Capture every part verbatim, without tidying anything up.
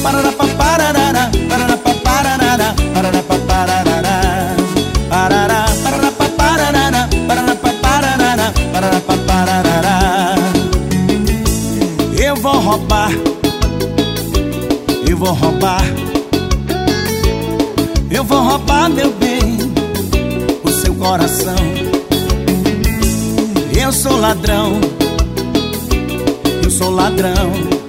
Parará, parará, parará, parará, parará, parará, parará, parará, parará, parará, parará, parará, parará. Eu vou roubar, eu vou roubar, eu vou roubar, meu bem, o seu coração. Eu sou ladrão, eu sou ladrão,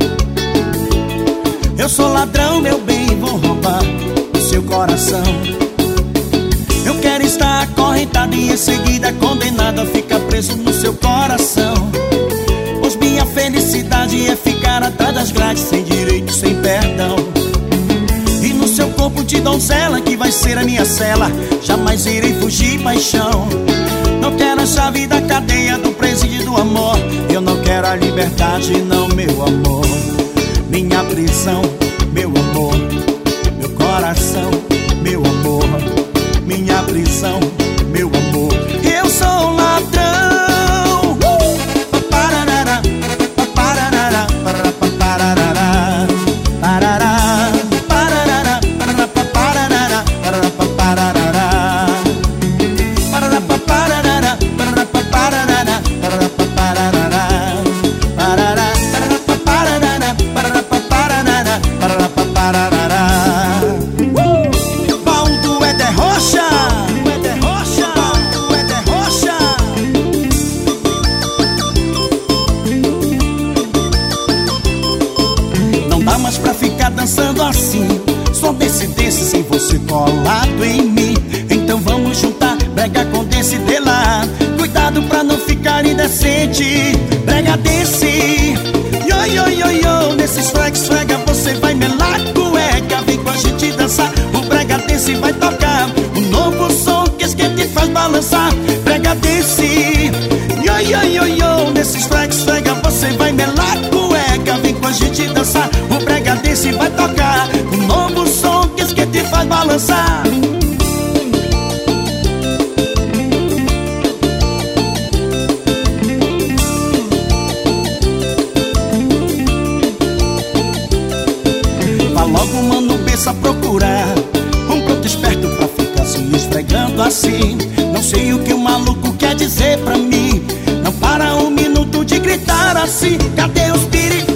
eu sou ladrão, meu bem, vou roubar o seu coração. Eu quero estar acorrentado e em seguida condenado a ficar preso no seu coração. Pois minha felicidade é ficar atrás das grades, sem direito, sem perdão. E no seu corpo de donzela, que vai ser a minha cela, jamais irei fugir, paixão. Não quero a chave da cadeia do presídio do amor. Eu não quero a liberdade, não, meu amor. Minha prisão, meu amor. Meu coração, meu amor. Minha prisão, meu amor. Eu sou um ladrão. Parará, parará, parará, parará, parará, parará, parará, parará, parará, parará. Valdo Éder Rocha, Éder Rocha, Valdo Éder Rocha. Não dá mais pra ficar dançando assim, só desse desse sem você colado em mim. Então vamos juntar brega com desse de lá. Cuidado pra não ficar indecente. Brega desse, yo, yo, yo, yo. Nesse esfrega, esfrega, você vai melar cueca. Vem com a gente dançar, o brega desse vai tocar um novo som que esquenta e faz balançar. Brega desse, yo, yo, yo, yo. Nesse esfrega, esfrega, você vai melar cueca. Vem com a gente dançar, o brega desse vai tocar um novo som que esquenta e faz balançar. Logo, mano, pensa procurar um pronto esperto pra ficar se esfregando assim. Não sei o que o maluco quer dizer pra mim. Não para um minuto de gritar assim. Cadê o espírito?